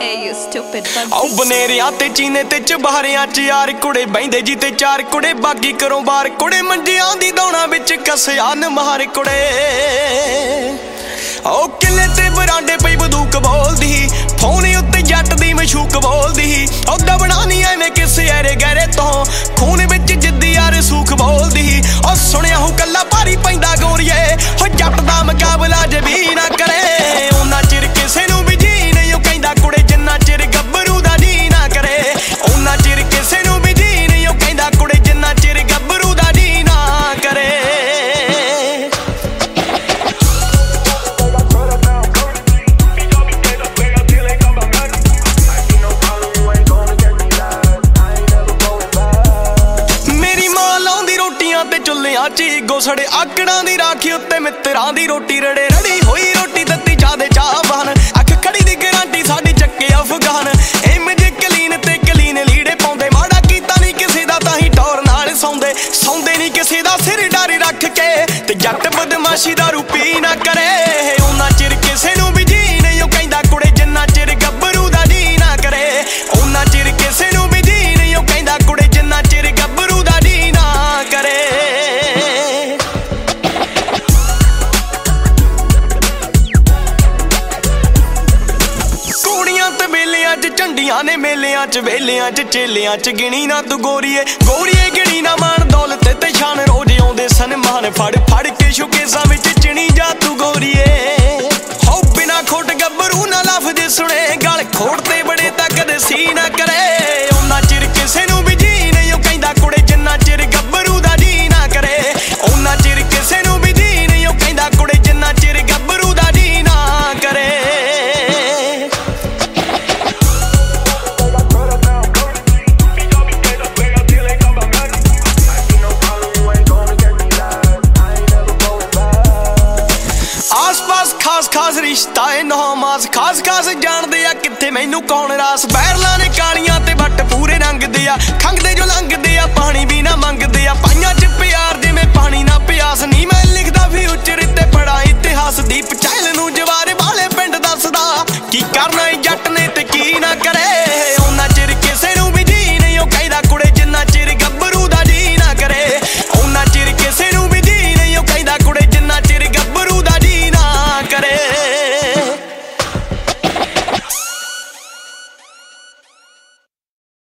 ਆਓ ਬਨੇਰਿਆਂ ਤੇ ਚੀਨੇ ਤੇ ਚਬਾਰਿਆਂ ਚ ਯਾਰ ਕੁੜੇ ਬੈਂਦੇ ਜੀ ਤੇ ਚਾਰ ਕੁੜੇ ਬਾਗੀ ਕਰੋ ਬਾਰ ਕੁੜੇ ਮੰਜਿਆਂ ਦੀ ਦੌਣਾ ਵਿੱਚ ਕਸਿਆ ਨਮਾਰ ਕੁੜੇ ਆਓ ਕਿਲੇ ਤੇ ਬਰਾਂਡੇ ਪਈ ਬੰਦੂਕ ਬੋਲਦੀ ਫੋਨ ਉੱਤੇ ਜੱਟ ਦੀ ਮਸ਼ੂਕ ਬੋਲਦੀ ਉਹ ਦਬਣਾ ਨਹੀਂ ਐਵੇਂ ਕਿਸੇ ਐਰੇ ਗਹਿਰੇ ਤੋਂ ਖੂਨ ਵਿੱਚ ਜਿੱਦੀ ਯਾਰ ਸੂਖ ਬੋਲਦੀ ਉਹ ਸੁਣਿਆ ਹੋ ਕੱਲਾ ਭਾਰੀ ਪੈਂਦਾ ਗੋਰੀਏ ਹੋ ਜੱਟ ਦਾ ਮੁਕਾਬਲਾ ਜੇ ਵੀ ਨਾ ਕਰੇ ਉਹਨਾਂ ਚਿਰ ਕਿਸੇ ਨੂੰ ਵੀ ਜੀ ਨਹੀਂ ਉਹ ਕਹਿੰਦਾ ਕੁੜੇ ਜਿੰਨਾ ਚਿਰ ਗੱਭਰੂ ਦਾ ਜੀ ਨਾ ਕਰੇ ਉਹਨਾਂ ਚਿਰ ਕਿਸੇ ਨੂੰ ਵੀ ਜੀ ਨਹੀਂ ਉਹ ਕਹਿੰਦਾ ਕੁੜੇ ਜਿੰਨਾ ਚਿਰ ਗੱਭਰੂ ਦਾ ਜੀ ਨਾ ਕਰੇ ਚੁੱਲਿਆਂ ਚ ਗੋਸੜੇ ਆਕੜਾਂ ਦੀ ਰਾਖੀ ਉੱਤੇ ਮਿੱਤਰਾਂ ਦੀ ਰੋਟੀ ਰੜੇ ਰੜੀ ਹੋਈ ਰੋਟੀ ਦਿੱਤੀ ਚਾਹ ਚਾਹਵਾਨ ਅੱਖ ਖੜੀ ਦੀ ਗਰੰਟੀ ਸਾਡੀ ਚੱਕੇ ਅਫਗਾਨ ਇਮੇਜ ਕਲੀਨ ਤੇ ਕਲੀਨ ਲੀੜੇ ਪਾਉਂਦੇ ਮਾੜਾ ਕੀਤਾ ਨਹੀਂ ਕਿਸੇ ਦਾ ਤਾਂ ਹੀ ਟੌਰ ਨਾਲ ਸੌਂਦੇ ਨਹੀਂ ਕਿਸੇ ਦਾ ਸਿਰ ਡਾਰੀ ਰੱਖ ਕੇ ਤੇ ਜੱਟ ਬਦਮਾਸ਼ੀ ਦਾ ਰੂਪੀ ਨਾ ਕਰੇ ਉਹਨਾਂ ਚਿਰ ਕਿਸੇ ਨੂੰ ਵੀ ਜੀ ਨਹੀਂ ਉਹ ਕਹਿੰਦਾ ਕੁੜੇ ਜਿੰਨਾ ਚਿਰ ਗੱਭਰੂ ਦਾ ਜੀ ਨਾ ਕਰੇ ਉਹਨਾਂ ਚਿਰ ਕਿਸੇ ਨੂੰ ਵੀ ਜੀ ਨਹੀਂ ਉਹ ਕਹਿੰਦਾ ਕੁੜੇ ਜਿੰਨਾ ਚਿਰ ਗੱਭਰੂ ਦਾ ਜੀ ਨਾ ਕਰੇ ਝੰਡੀਆਂ ਨੇ ਮੇਲਿਆਂ ਚ ਵੇਲਿਆਂ ਚ ਚੇਲਿਆਂ ਚ ਗਿਣੀ ਨਾ ਤੂੰ ਗੋਰੀਏ ਗਿਣੀ ਨਾ ਮਾਣ ਦੌਲਤ ਤੇ ਸ਼ਾਨ ਰੋਜ਼ ਆਉਂਦੇ ਸਨਮਾਨ ਫੜ ਕੇ ਸ਼ੁਕੇਸਾਂ ਵਿੱਚ ਚਿਣੀ ਜਾ ਤੂੰ ਗੋਰੀਏ ਹੋ ਬਿਨਾ ਖੋਟ ਗੱਭਰੂ ਨਾ ਲਫ਼ਜ਼ ਸੁਣੇ ਗਲ ਖੋੜ ਤੇ ਬੜੇ ਤਾਂ ਕਦੇ ਸੀ ਨਾ ਕਰੇ ਉਹਨਾਂ ਚਿਰ ਕਿਸੇ ਨੂੰ ਵੀ ਜੀ ਨਹੀਂ ਉਹ ਕਹਿੰਦਾ ਕੁੜੇ ਜਿੰਨਾ ਚਿਰ ਗੱਭਰੂ ਦਾ ਜੀ ਨਾ ਕਰੇ ਉਹਨਾਂ ਚਿਰ ਕਿਸੇ ਨੂੰ ਵੀ ਜੀ ਨਹੀਂ ਉਹ ਕਹਿੰਦਾ ਕੁੜੇ ਜਿੰਨਾ ਚਿਰ ਗੱਭਰੂ ਦਾ ਜੀ ਨਾ ਕਰੇ ਖਾਸ ਰਿਸ਼ਤਾ ਏ ਨੌਮਾਸ ਖਾਸ ਜਾਣਦੇ ਆ ਕਿੱਥੇ ਮੈਨੂੰ ਕੌਣ ਰਾਸ ਬੈਰਲਾਂ ਨੇ ਕਾਲੀਆਂ ਤੇ ਵੱਟ ਪੂਰੇ ਰੰਗਦੇ ਆ ਖੰਗਦੇ ਜੋ ਲੰਘਦੇ ਆ ਪਾਣੀ ਵੀ ਨਾ ਮੰਗਦੇ ਆ ਪਾਈਆਂ ਚ ਪਿਆਰ ਜਿਵੇਂ ਪਾਣੀ ਨਾ ਪਿਆਸ ਨਹੀਂ ਮੈਂ ਲਿਖਦਾ ਫਿਊਚਰ ਤੇ ਪੜਾ ਇਤਿਹਾਸ ਦੀਪ ਚਾਹਲ ਨੂੰ